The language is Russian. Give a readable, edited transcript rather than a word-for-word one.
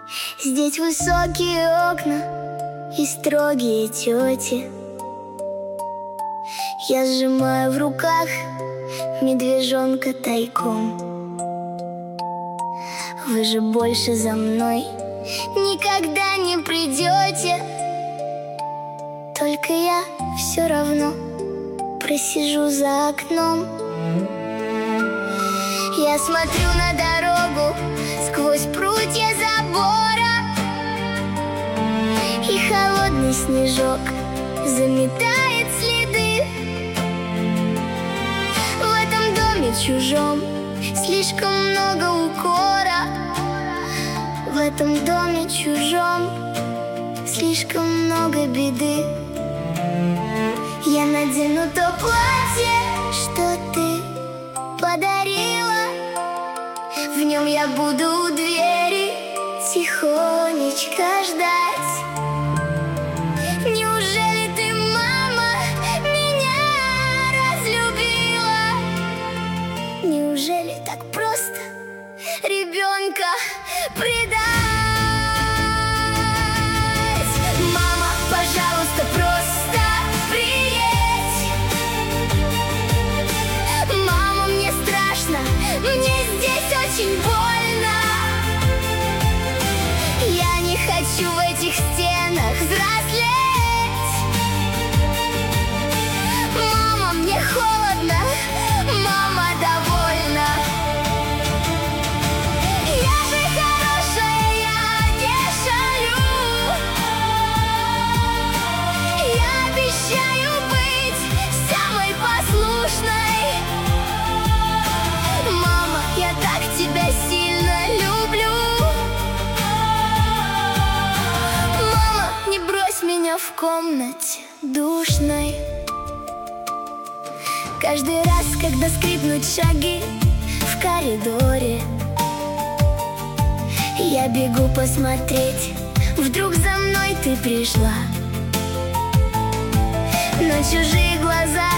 Здесь высокие окна и строгие тети. Я сжимаю в руках медвежонка тайком. Вы же больше за мной никогда не придете. Только я все равно просижу за окном. Я смотрю на дорогу сквозь прутья забора, и холодный снежок заметает следы. В этом доме чужом слишком много укора. В этом доме чужом слишком много беды. Я надену то платье, что ты подарила. В нем я буду у двери тихонечко ждать. Неужели ты, мама, меня разлюбила? Неужели так просто ребенка предать? Мама, пожалуйста, просто приедь. Мама, мне страшно, мне здесь очень больно. Я не хочу в этих стенах взрослеть. Мама, мне холодно, мама довольна. Я же хорошая, я не шалю. Я обещаю быть самой послушной. Мама, я так тебя сильно люблю. Мама, не брось меня в комнате душной. Каждый раз, когда скрипнут шаги в коридоре, я бегу посмотреть, вдруг за мной ты пришла. Но чужие глаза